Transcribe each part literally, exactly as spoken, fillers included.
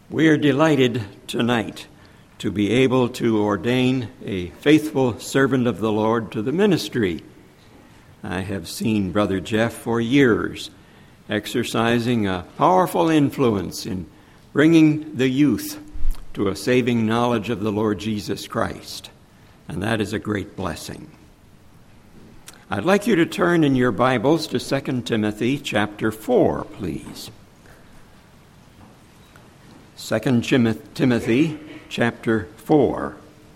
We are delighted tonight to be able to ordain a faithful servant of the Lord to the ministry. I have seen Brother Jeff for years exercising a powerful influence in bringing the youth to a saving knowledge of the Lord Jesus Christ, and that is a great blessing. I'd like you to turn in your Bibles to Second Timothy chapter four, please. Second Timothy chapter four.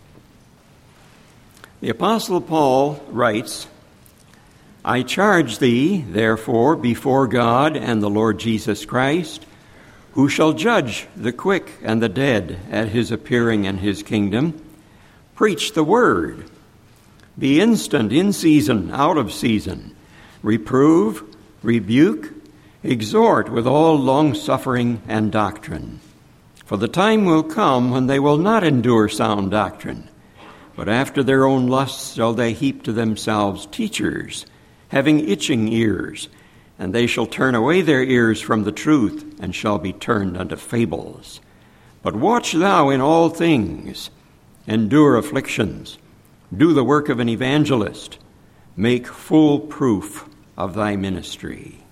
The Apostle Paul writes, I charge thee, therefore, before God and the Lord Jesus Christ, who shall judge the quick and the dead at his appearing in his kingdom, preach the word. Be instant in season, out of season. Reprove, rebuke, exhort with all longsuffering and doctrine. For the time will come when they will not endure sound doctrine, but after their own lusts shall they heap to themselves teachers, having itching ears, and they shall turn away their ears from the truth, and shall be turned unto fables. But watch thou in all things, endure afflictions, do the work of an evangelist, make full proof of thy ministry.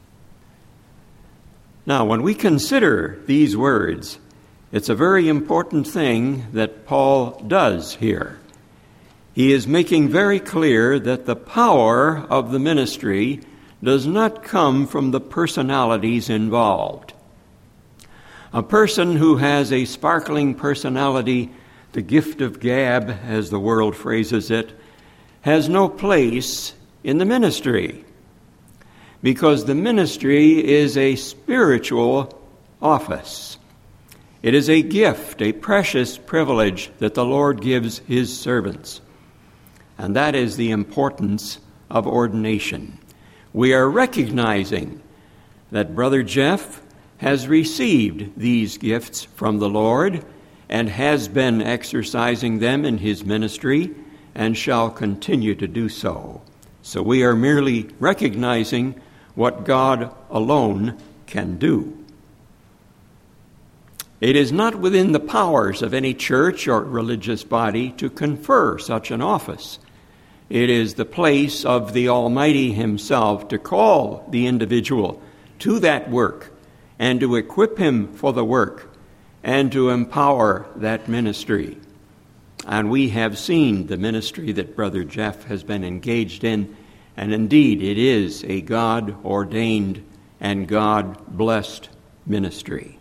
Now, when we consider these words, it's a very important thing that Paul does here. He is making very clear that the power of the ministry does not come from the personalities involved. A person who has a sparkling personality, the gift of gab, as the world phrases it, has no place in the ministry, because the ministry is a spiritual office. It is a gift, a precious privilege that the Lord gives his servants. And that is the importance of ordination. We are recognizing that Brother Jeff has received these gifts from the Lord and has been exercising them in his ministry and shall continue to do so. So we are merely recognizing what God alone can do. It is not within the powers of any church or religious body to confer such an office. It is the place of the Almighty himself to call the individual to that work and to equip him for the work and to empower that ministry. And we have seen the ministry that Brother Jeff has been engaged in, and indeed it is a God-ordained and God-blessed ministry.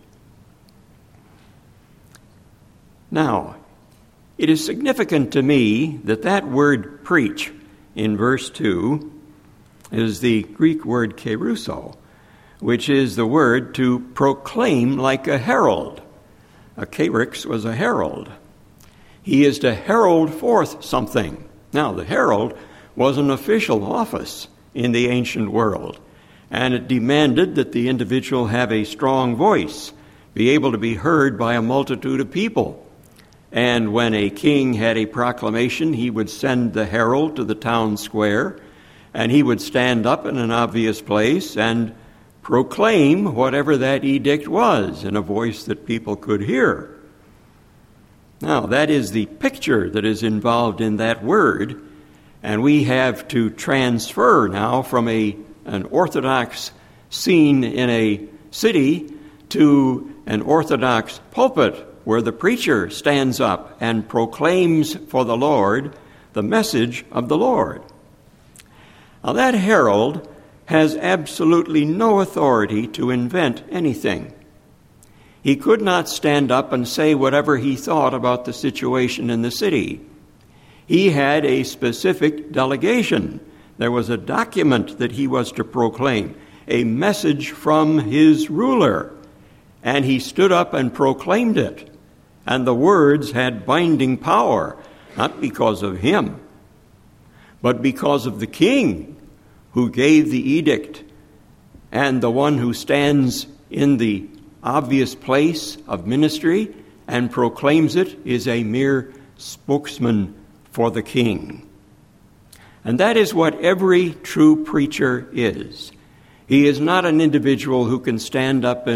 Now, it is significant to me that that word preach in verse two is the Greek word keruso, which is the word to proclaim like a herald. A kerux was a herald. He is to herald forth something. Now, the herald was an official office in the ancient world, and it demanded that the individual have a strong voice, be able to be heard by a multitude of people. And when a king had a proclamation, he would send the herald to the town square, and he would stand up in an obvious place and proclaim whatever that edict was in a voice that people could hear. Now, that is the picture that is involved in that word, and we have to transfer now from a an Orthodox scene in a city to an Orthodox pulpit, where the preacher stands up and proclaims for the Lord the message of the Lord. Now, that herald has absolutely no authority to invent anything. He could not stand up and say whatever he thought about the situation in the city. He had a specific delegation. There was a document that he was to proclaim, a message from his ruler, and he stood up and proclaimed it. And the words had binding power, not because of him, but because of the king who gave the edict. And the one who stands in the obvious place of ministry and proclaims it is a mere spokesman for the king. And that is what every true preacher is. He is not an individual who can stand up and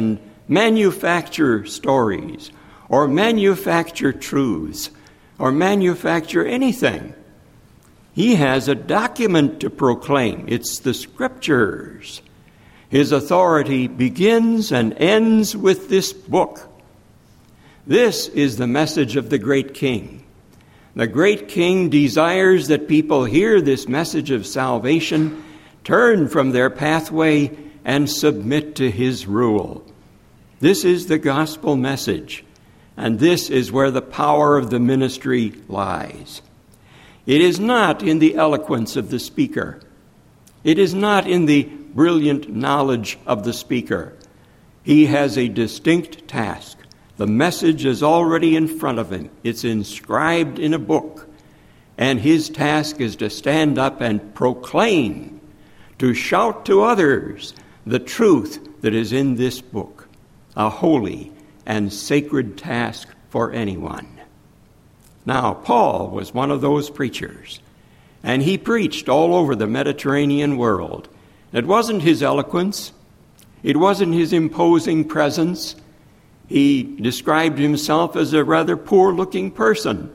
manufacture stories or manufacture truths or manufacture anything. He has a document to proclaim. It's the Scriptures. His authority begins and ends with this book. This is the message of the great King. The great King desires that people hear this message of salvation, turn from their pathway, and submit to his rule. This is the gospel message, and this is where the power of the ministry lies. It is not in the eloquence of the speaker. It is not in the brilliant knowledge of the speaker. He has a distinct task. The message is already in front of him. It's inscribed in a book. And his task is to stand up and proclaim, to shout to others the truth that is in this book, a holy and sacred task for anyone. Now, Paul was one of those preachers, and he preached all over the Mediterranean world. It wasn't his eloquence. It wasn't his imposing presence. He described himself as a rather poor-looking person.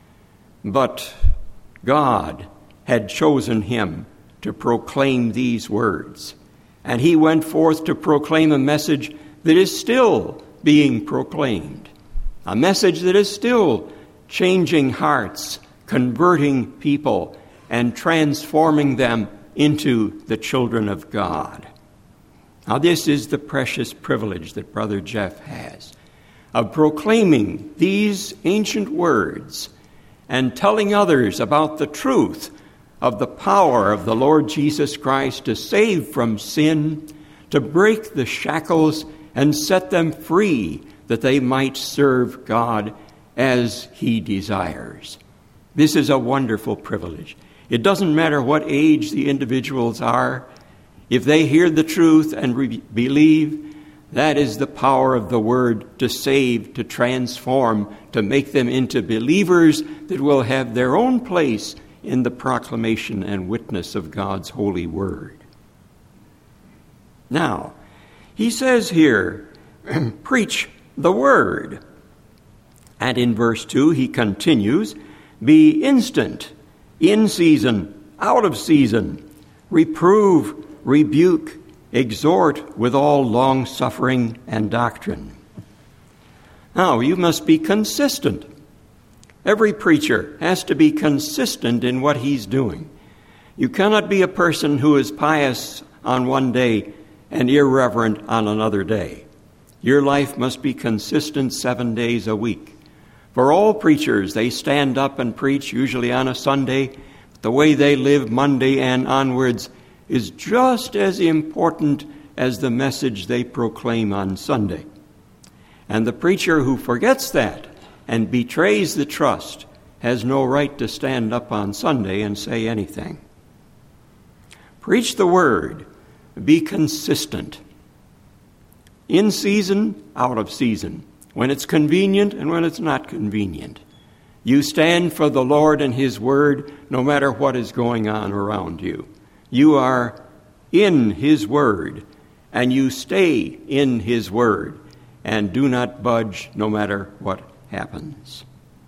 But God had chosen him to proclaim these words. And he went forth to proclaim a message that is still being proclaimed. A message that is still changing hearts, converting people, and transforming them into the children of God. Now, this is the precious privilege that Brother Jeff has of proclaiming these ancient words and telling others about the truth of the power of the Lord Jesus Christ to save from sin, to break the shackles and set them free that they might serve God as he desires. This is a wonderful privilege. It doesn't matter what age the individuals are. If they hear the truth and re- believe, that is the power of the word to save, to transform, to make them into believers that will have their own place in the proclamation and witness of God's holy word. Now, he says here, preach the word. And in verse two, he continues, be instant, in season, out of season, reprove, rebuke, exhort with all long-suffering and doctrine. Now, you must be consistent. Every preacher has to be consistent in what he's doing. You cannot be a person who is pious on one day and irreverent on another day. Your life must be consistent seven days a week. For all preachers, they stand up and preach, usually on a Sunday. The way they live Monday and onwards is just as important as the message they proclaim on Sunday. And the preacher who forgets that and betrays the trust has no right to stand up on Sunday and say anything. Preach the word. Be consistent. In season, out of season. When it's convenient and when it's not convenient. You stand for the Lord and his word no matter what is going on around you. You are in his word, and you stay in his word, and do not budge no matter what happens.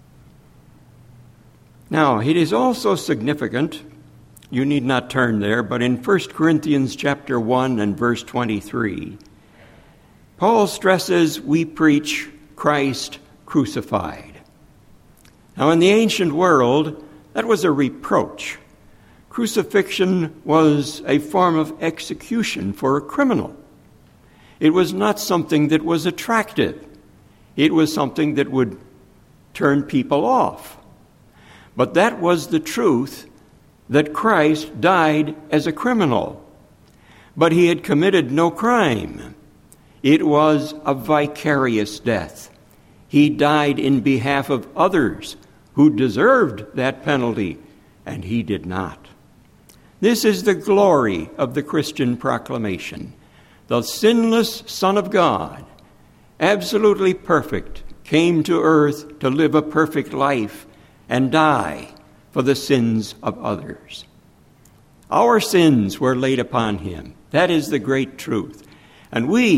Now, it is also significant, you need not turn there, but in First Corinthians chapter one and verse twenty-three, Paul stresses we preach Christ crucified. Now, in the ancient world, that was a reproach. Crucifixion was a form of execution for a criminal. It was not something that was attractive. It was something that would turn people off. But that was the truth, that Christ died as a criminal. But he had committed no crime. It was a vicarious death. He died in behalf of others who deserved that penalty, and he did not. This is the glory of the Christian proclamation. The sinless Son of God, absolutely perfect, came to earth to live a perfect life and die for the sins of others. Our sins were laid upon him. That is the great truth. And we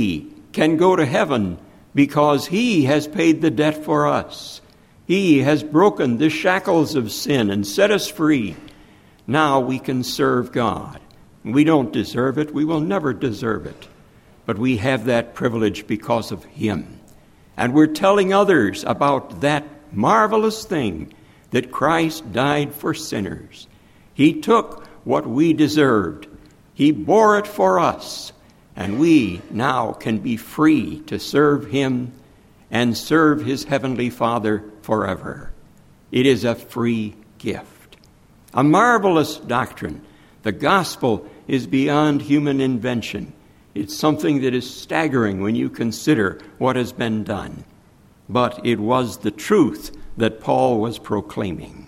can go to heaven because he has paid the debt for us. He has broken the shackles of sin and set us free. Now we can serve God. We don't deserve it. We will never deserve it. But we have that privilege because of him. And we're telling others about that marvelous thing, that Christ died for sinners. He took what we deserved. He bore it for us. And we now can be free to serve him and serve his heavenly Father forever. It is a free gift. A marvelous doctrine. The gospel is beyond human invention. It's something that is staggering when you consider what has been done. But it was the truth that Paul was proclaiming.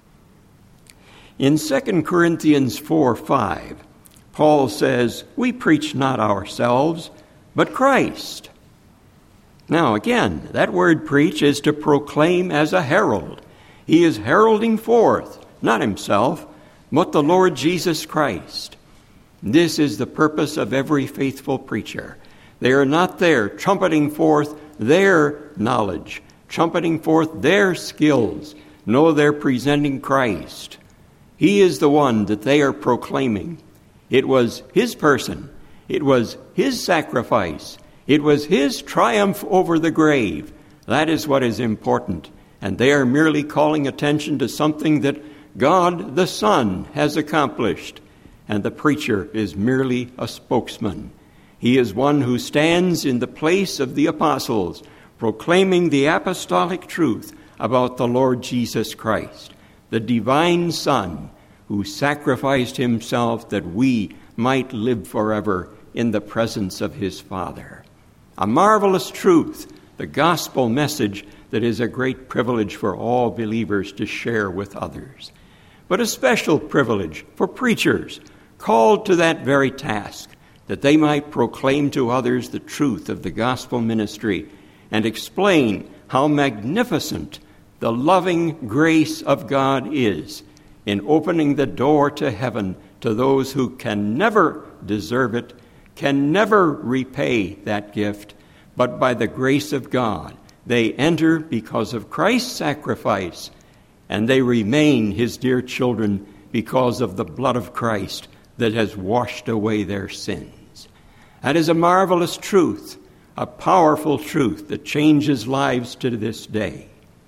In Second Corinthians four five, Paul says, "We preach not ourselves, but Christ." Now again, that word preach is to proclaim as a herald. He is heralding forth, not himself, but the Lord Jesus Christ. This is the purpose of every faithful preacher. They are not there trumpeting forth their knowledge, trumpeting forth their skills. No, they're presenting Christ. He is the one that they are proclaiming. It was his person. It was his sacrifice. It was his triumph over the grave. That is what is important. And they are merely calling attention to something that God the Son has accomplished. And the preacher is merely a spokesman. He is one who stands in the place of the apostles, proclaiming the apostolic truth about the Lord Jesus Christ, the divine Son, who sacrificed himself that we might live forever in the presence of his Father. A marvelous truth, the gospel message that is a great privilege for all believers to share with others. But a special privilege for preachers called to that very task, that they might proclaim to others the truth of the gospel ministry and explain how magnificent the loving grace of God is in opening the door to heaven to those who can never deserve it, can never repay that gift, but by the grace of God, they enter because of Christ's sacrifice, and they remain his dear children because of the blood of Christ that has washed away their sins. That is a marvelous truth, a powerful truth that changes lives to this day.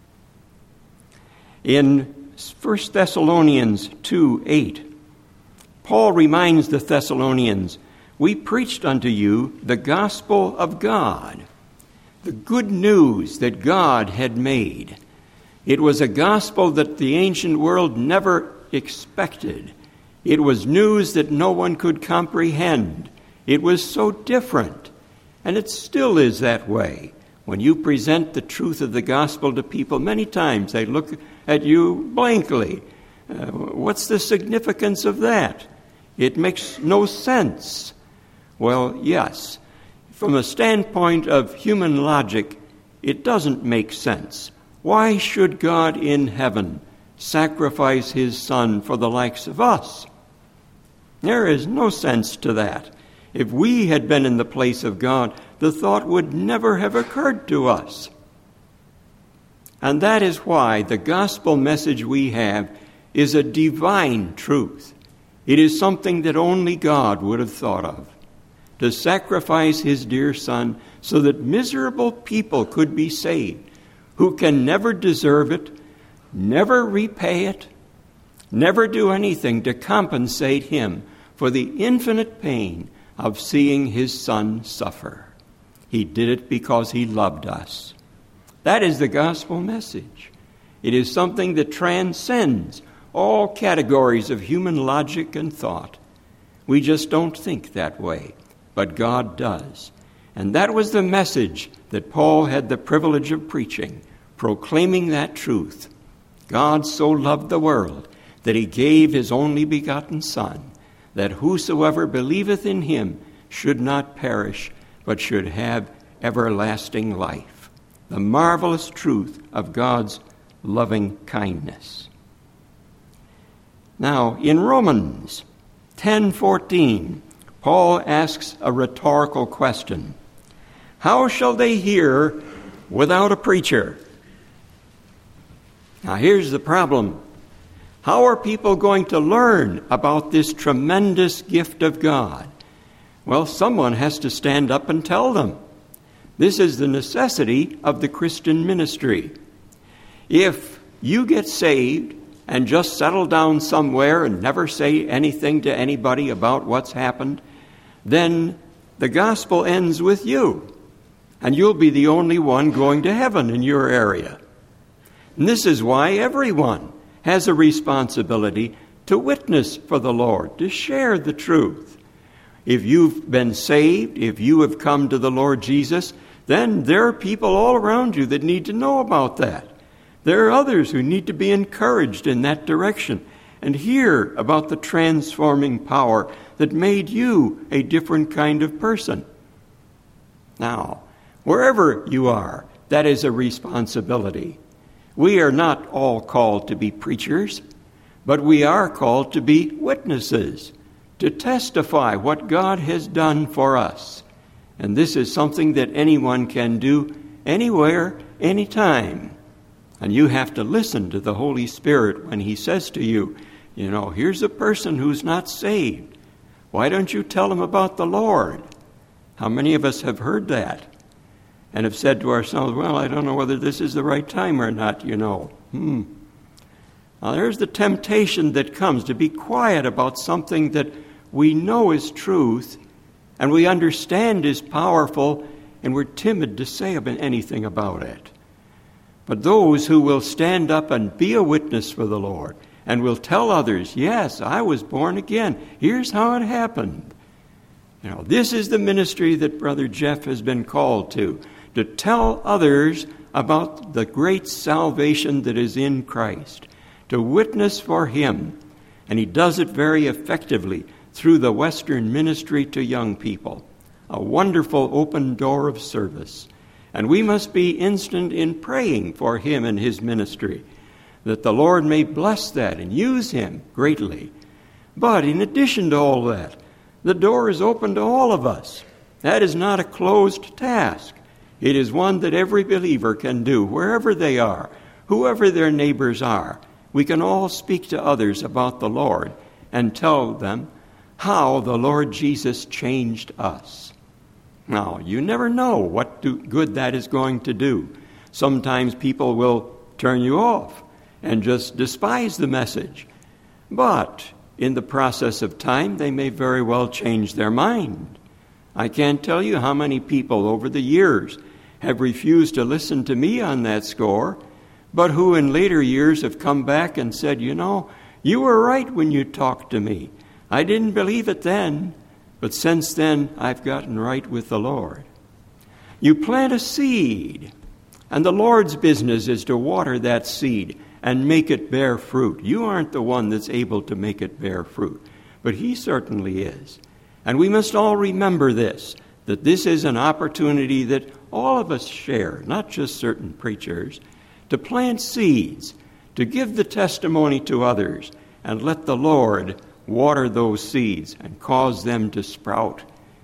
In First Thessalonians two eight, Paul reminds the Thessalonians, "We preached unto you the gospel of God," the good news that God had made. It was a gospel that the ancient world never expected. It was news that no one could comprehend. It was so different, and it still is that way. When you present the truth of the gospel to people, many times they look at you blankly. Uh, what's the significance of that? It makes no sense. Well, yes, from a standpoint of human logic, it doesn't make sense. Why should God in heaven sacrifice his Son for the likes of us? There is no sense to that. If we had been in the place of God, the thought would never have occurred to us. And that is why the gospel message we have is a divine truth. It is something that only God would have thought of. To sacrifice his dear Son so that miserable people could be saved, who can never deserve it, never repay it, never do anything to compensate him for the infinite pain of seeing his Son suffer. He did it because he loved us. That is the gospel message. It is something that transcends all categories of human logic and thought. We just don't think that way, but God does. And that was the message that Paul had the privilege of preaching, proclaiming that truth. God so loved the world that he gave his only begotten Son, that whosoever believeth in him should not perish, but should have everlasting life. The marvelous truth of God's loving kindness. Now, in Romans ten fourteen, Paul asks a rhetorical question. How shall they hear without a preacher? Now here's the problem. How are people going to learn about this tremendous gift of God? Well, someone has to stand up and tell them. This is the necessity of the Christian ministry. If you get saved and just settle down somewhere and never say anything to anybody about what's happened, then the gospel ends with you, and you'll be the only one going to heaven in your area. And this is why everyone has a responsibility to witness for the Lord, to share the truth. If you've been saved, if you have come to the Lord Jesus, then there are people all around you that need to know about that. There are others who need to be encouraged in that direction and hear about the transforming power that made you a different kind of person. Now, wherever you are, that is a responsibility. We are not all called to be preachers, but we are called to be witnesses, to testify what God has done for us. And this is something that anyone can do anywhere, anytime. And you have to listen to the Holy Spirit when He says to you, you know, here's a person who's not saved. Why don't you tell him about the Lord? How many of us have heard that and have said to ourselves, well, I don't know whether this is the right time or not, you know. Hmm. Now, there's the temptation that comes to be quiet about something that we know is truth and we understand is powerful, and we're timid to say anything about it. But those who will stand up and be a witness for the Lord and will tell others, yes, I was born again. Here's how it happened. You know, this is the ministry that Brother Jeff has been called to, to tell others about the great salvation that is in Christ, to witness for Him. And he does it very effectively through the Western ministry to young people, a wonderful open door of service. And we must be instant in praying for him and his ministry, that the Lord may bless that and use him greatly. But in addition to all that, the door is open to all of us. That is not a closed task. It is one that every believer can do, wherever they are, whoever their neighbors are. We can all speak to others about the Lord and tell them how the Lord Jesus changed us. Now, you never know what do, good that is going to do. Sometimes people will turn you off and just despise the message. But in the process of time, they may very well change their mind. I can't tell you how many people over the years have refused to listen to me on that score, but who in later years have come back and said, you know, you were right when you talked to me. I didn't believe it then, but since then I've gotten right with the Lord. You plant a seed, and the Lord's business is to water that seed and make it bear fruit. You aren't the one that's able to make it bear fruit, but He certainly is. And we must all remember this, that this is an opportunity that all of us share, not just certain preachers, to plant seeds, to give the testimony to others, and let the Lord water those seeds and cause them to sprout.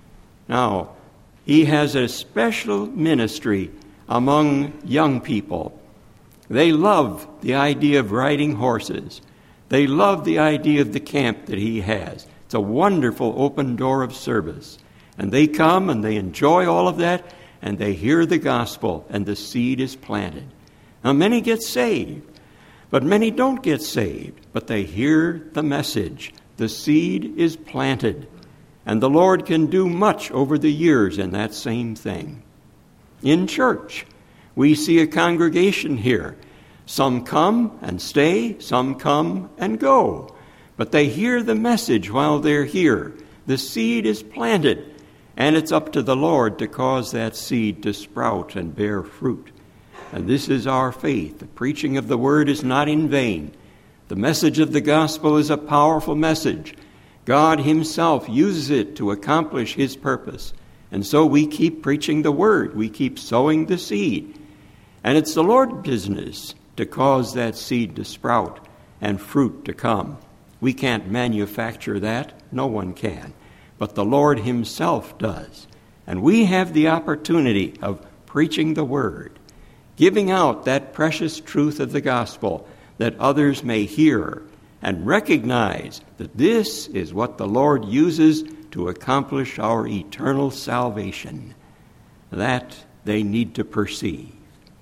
Now, He has a special ministry among young people. They love the idea of riding horses. They love the idea of the camp that He has. It's a wonderful open door of service. And they come and they enjoy all of that, and they hear the gospel, and the seed is planted. Now, many get saved, but many don't get saved, but they hear the message. The seed is planted, and the Lord can do much over the years in that same thing. In church, we see a congregation here. Some come and stay, some come and go, but they hear the message while they're here. The seed is planted, and it's up to the Lord to cause that seed to sprout and bear fruit. And this is our faith. The preaching of the word is not in vain. The message of the gospel is a powerful message. God Himself uses it to accomplish His purpose. And so we keep preaching the word. We keep sowing the seed. And it's the Lord's business to cause that seed to sprout and fruit to come. We can't manufacture that. No one can. But the Lord Himself does. And we have the opportunity of preaching the word, giving out that precious truth of the gospel that others may hear and recognize that this is what the Lord uses to accomplish our eternal salvation. That they need to perceive.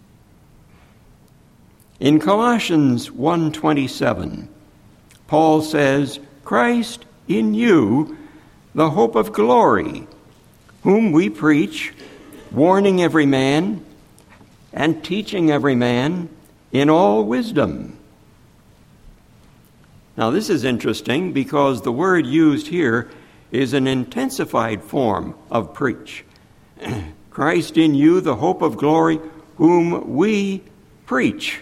In Colossians one twenty-seven, Paul says, Christ in you, the hope of glory, whom we preach, warning every man and teaching every man in all wisdom. Now this is interesting because the word used here is an intensified form of preach. Christ in you, the hope of glory, whom we preach.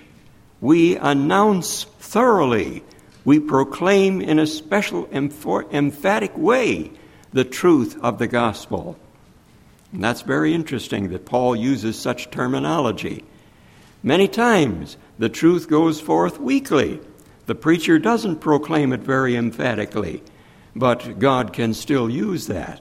We announce thoroughly. We proclaim in a special emph- emphatic way the truth of the gospel. And that's very interesting that Paul uses such terminology. Many times the truth goes forth weakly. The preacher doesn't proclaim it very emphatically, but God can still use that.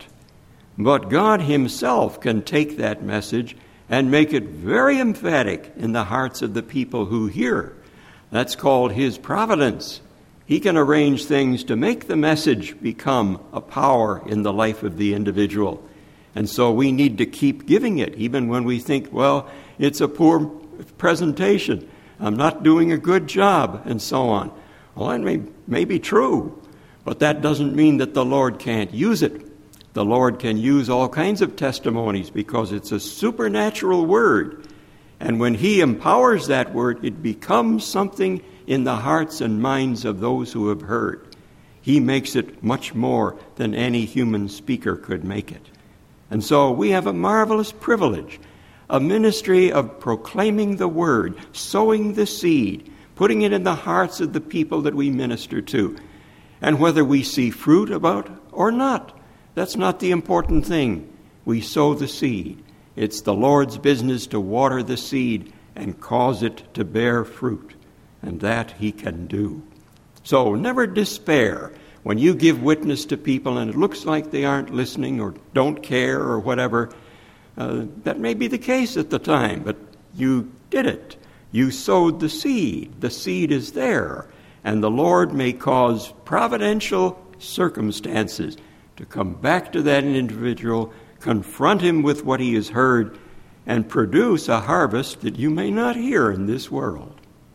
But God himself can take that message and make it very emphatic in the hearts of the people who hear. That's called his providence. He can arrange things to make the message become a power in the life of the individual. And so we need to keep giving it, even when we think, well, it's a poor presentation. I'm not doing a good job, and so on. Well, that may, may be true, but that doesn't mean that the Lord can't use it. The Lord can use all kinds of testimonies because it's a supernatural word. And when he empowers that word, it becomes something in the hearts and minds of those who have heard. He makes it much more than any human speaker could make it. And so we have a marvelous privilege, a ministry of proclaiming the word, sowing the seed, putting it in the hearts of the people that we minister to. And whether we see fruit about or not, that's not the important thing. We sow the seed. It's the Lord's business to water the seed and cause it to bear fruit. And that he can do. So never despair when you give witness to people and it looks like they aren't listening or don't care or whatever. Uh, that may be the case at the time, but you did it. You sowed the seed. The seed is there. And the Lord may cause providential circumstances to come back to that individual, confront him with what he has heard, and produce a harvest that you may not hear in this world.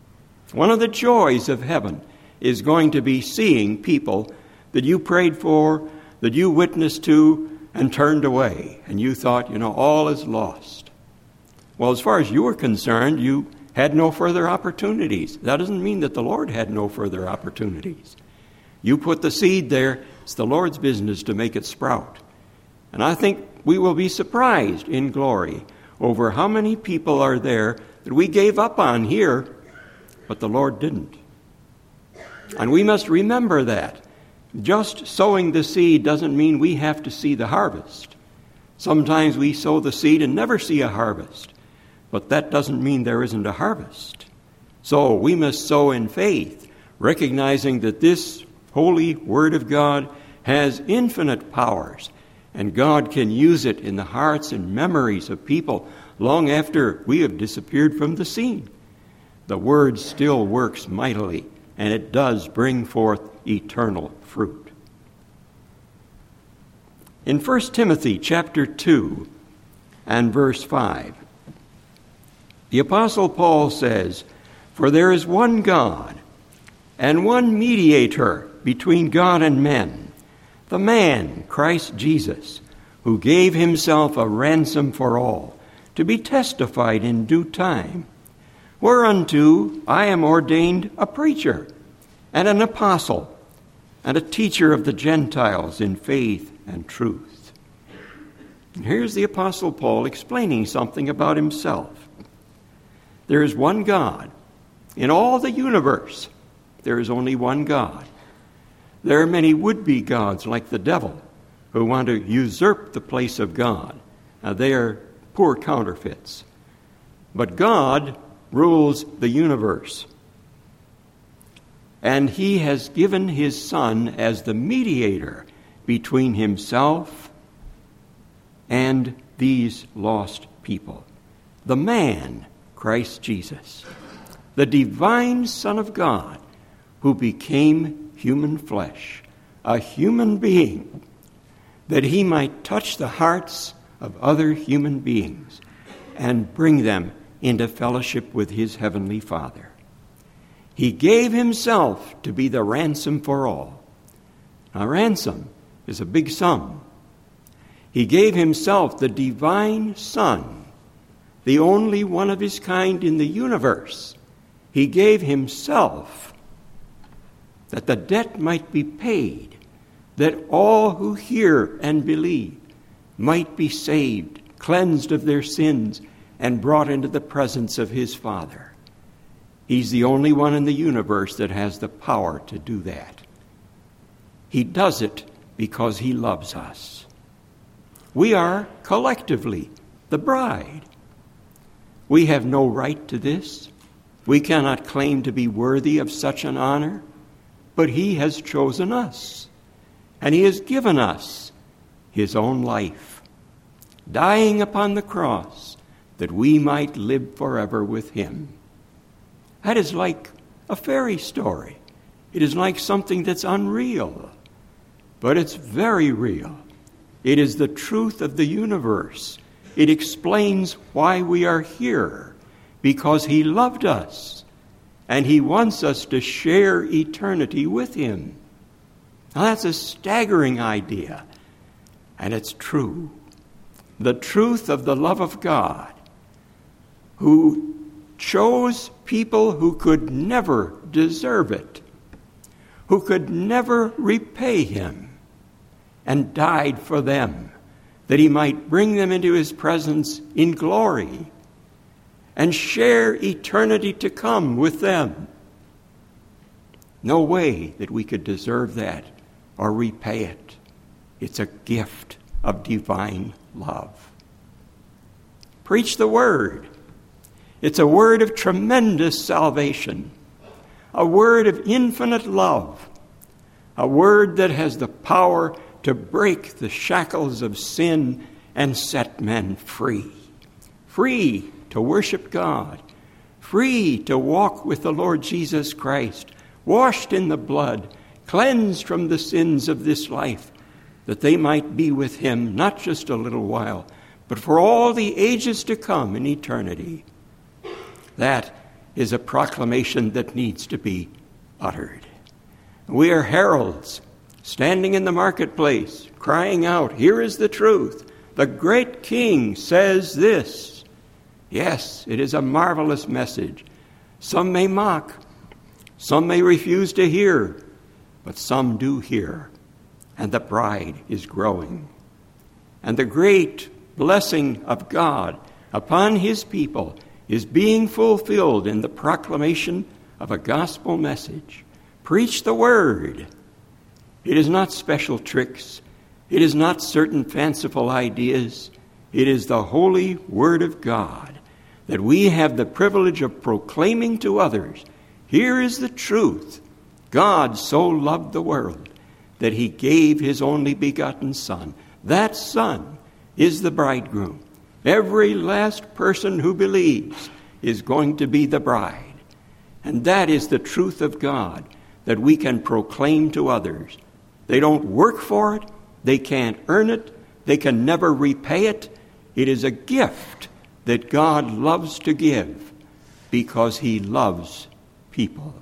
One of the joys of heaven is going to be seeing people that you prayed for, that you witnessed to, and turned away. And you thought, you know, all is lost. Well, as far as you were concerned, you had no further opportunities. That doesn't mean that the Lord had no further opportunities. You put the seed there. It's the Lord's business to make it sprout. And I think we will be surprised in glory over how many people are there that we gave up on here, but the Lord didn't. And we must remember that. Just sowing the seed doesn't mean we have to see the harvest. Sometimes we sow the seed and never see a harvest. But that doesn't mean there isn't a harvest. So we must sow in faith, recognizing that this holy Word of God has infinite powers, and God can use it in the hearts and memories of people long after we have disappeared from the scene. The Word still works mightily, and it does bring forth eternal fruit. In First Timothy chapter two and verse five, the Apostle Paul says, "For there is one God, and one mediator between God and men, the man, Christ Jesus, who gave himself a ransom for all, to be testified in due time, whereunto I am ordained a preacher, and an apostle, and a teacher of the Gentiles in faith and truth." And here's the Apostle Paul explaining something about himself. There is one God. In all the universe, there is only one God. There are many would-be gods like the devil who want to usurp the place of God. Now, they are poor counterfeits. But God rules the universe. And he has given his Son as the mediator between himself and these lost people. The man, Christ Jesus, the divine Son of God, who became human flesh, a human being, that he might touch the hearts of other human beings and bring them into fellowship with his heavenly Father. He gave himself to be the ransom for all. Now, ransom is a big sum. He gave himself, the divine Son, the only one of his kind in the universe. He gave himself that the debt might be paid, that all who hear and believe might be saved, cleansed of their sins, and brought into the presence of his Father. He's the only one in the universe that has the power to do that. He does it because he loves us. We are collectively the bride. We have no right to this. We cannot claim to be worthy of such an honor, but he has chosen us, and he has given us his own life, dying upon the cross that we might live forever with him. That is like a fairy story. It is like something that's unreal, but it's very real. It is the truth of the universe. It explains why we are here, because he loved us, and he wants us to share eternity with him. Now, that's a staggering idea, and it's true. The truth of the love of God, who chose people who could never deserve it, who could never repay him, and died for them, that he might bring them into his presence in glory and share eternity to come with them. No way that we could deserve that or repay it. It's a gift of divine love. Preach the word. It's a word of tremendous salvation, a word of infinite love, a word that has the power to break the shackles of sin and set men free. Free to worship God, free to walk with the Lord Jesus Christ, washed in the blood, cleansed from the sins of this life, that they might be with him not just a little while, but for all the ages to come in eternity. That is a proclamation that needs to be uttered. We are heralds standing in the marketplace, crying out, "Here is the truth. The great King says this." Yes, it is a marvelous message. Some may mock, some may refuse to hear, but some do hear, and the bride is growing. And the great blessing of God upon his people is being fulfilled in the proclamation of a gospel message. Preach the word. It is not special tricks. It is not certain fanciful ideas. It is the holy word of God that we have the privilege of proclaiming to others. Here is the truth. God so loved the world that he gave his only begotten Son. That Son is the bridegroom. Every last person who believes is going to be the bride. And that is the truth of God that we can proclaim to others. They don't work for it. They can't earn it. They can never repay it. It is a gift that God loves to give because he loves people.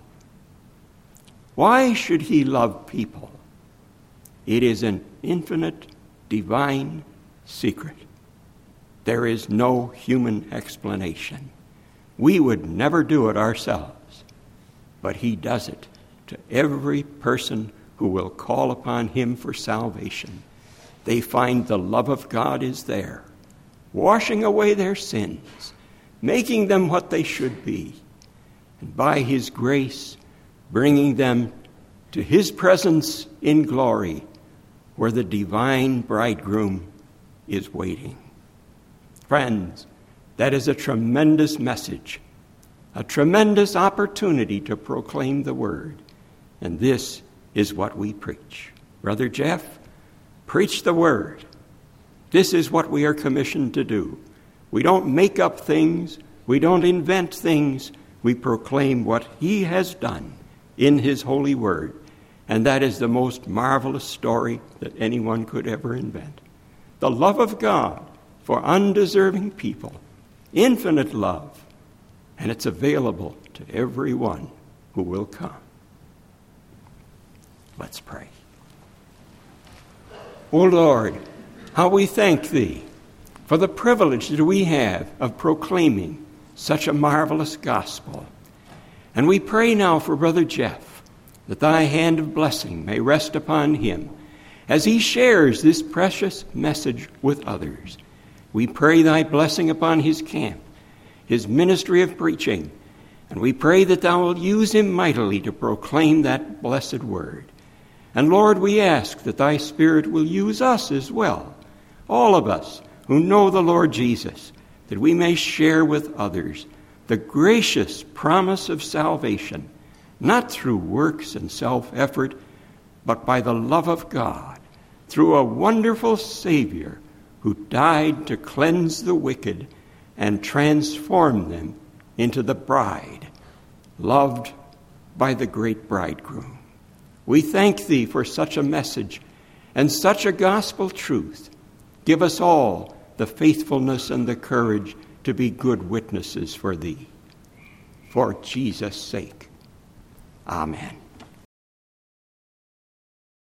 Why should he love people? It is an infinite, divine secret. There is no human explanation. We would never do it ourselves, but he does it to every person who will call upon him for salvation. They find the love of God is there, washing away their sins, making them what they should be, and by his grace, bringing them to his presence in glory, where the divine bridegroom is waiting. Friends, that is a tremendous message, a tremendous opportunity to proclaim the word. And this is what we preach. Brother Jeff, preach the word. This is what we are commissioned to do. We don't make up things. We don't invent things. We proclaim what he has done in his holy word. And that is the most marvelous story that anyone could ever invent. The love of God for undeserving people. Infinite love. And it's available to everyone who will come. Let's pray. O Lord, how we thank thee for the privilege that we have of proclaiming such a marvelous gospel. And we pray now for Brother Jeff, that thy hand of blessing may rest upon him as he shares this precious message with others. We pray thy blessing upon his camp, his ministry of preaching, and we pray that thou wilt use him mightily to proclaim that blessed word. And Lord, we ask that thy Spirit will use us as well, all of us who know the Lord Jesus, that we may share with others the gracious promise of salvation, not through works and self-effort, but by the love of God, through a wonderful Savior who died to cleanse the wicked and transform them into the bride, loved by the great bridegroom. We thank thee for such a message and such a gospel truth. Give us all the faithfulness and the courage to be good witnesses for thee. For Jesus' sake. Amen.